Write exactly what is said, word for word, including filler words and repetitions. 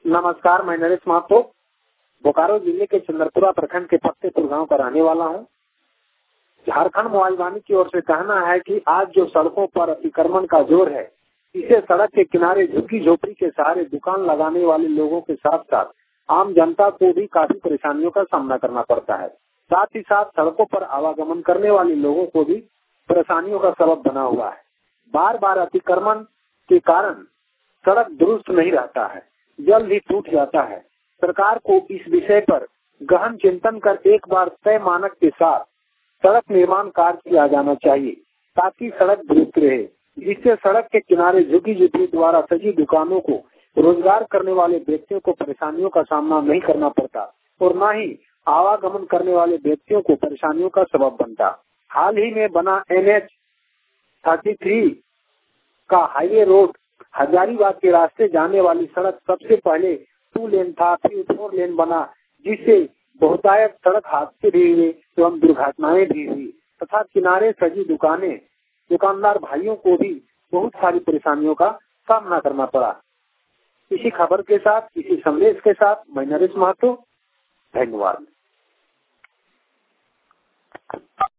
नमस्कार, मैं नरेश महतो बोकारो जिले के चंद्रपुरा प्रखंड के फतेहपुर गांव का रहने वाला हूं। झारखंड मोबाइल वाणी की ओर से कहना है कि आज जो सड़कों पर अतिक्रमण का जोर है, इसे सड़क के किनारे झुग्गी झोपड़ी के सहारे दुकान लगाने वाले लोगों के साथ साथ आम जनता को भी काफी परेशानियों का सामना करना पड़ता है। साथ ही साथ सड़कों पर आवागमन करने वाले लोगों को भी परेशानियों का सबब बना हुआ है। बार बार अतिक्रमण के कारण सड़क दुरुस्त नहीं रहता है, जल्द ही टूट जाता है। सरकार को इस विषय पर गहन चिंतन कर एक बार तय मानक के साथ सड़क निर्माण कार्य किया जाना चाहिए, ताकि सड़क दुरुस्त रहे, जिससे सड़क के किनारे झुग्गी झोपड़ी द्वारा सजी दुकानों को रोजगार करने वाले व्यक्तियों को परेशानियों का सामना नहीं करना पड़ता और न ही आवागमन करने वाले व्यक्तियों को परेशानियों का सबब बनता। हाल ही में बना एन एच थर्टी थ्री का हाईवे रोड हजारीबाग के रास्ते जाने वाली सड़क सबसे पहले टू लेन था, फिर फोर लेन बना, जिससे बहुतायत सड़क हादसे भी हुए एवं दुर्घटनाएं भी हुई तथा किनारे सजी दुकानें दुकानदार भाइयों को भी बहुत सारी परेशानियों का सामना करना पड़ा। इसी खबर के साथ, इसी संदेश के साथ मैं नरेश महतो, धन्यवाद।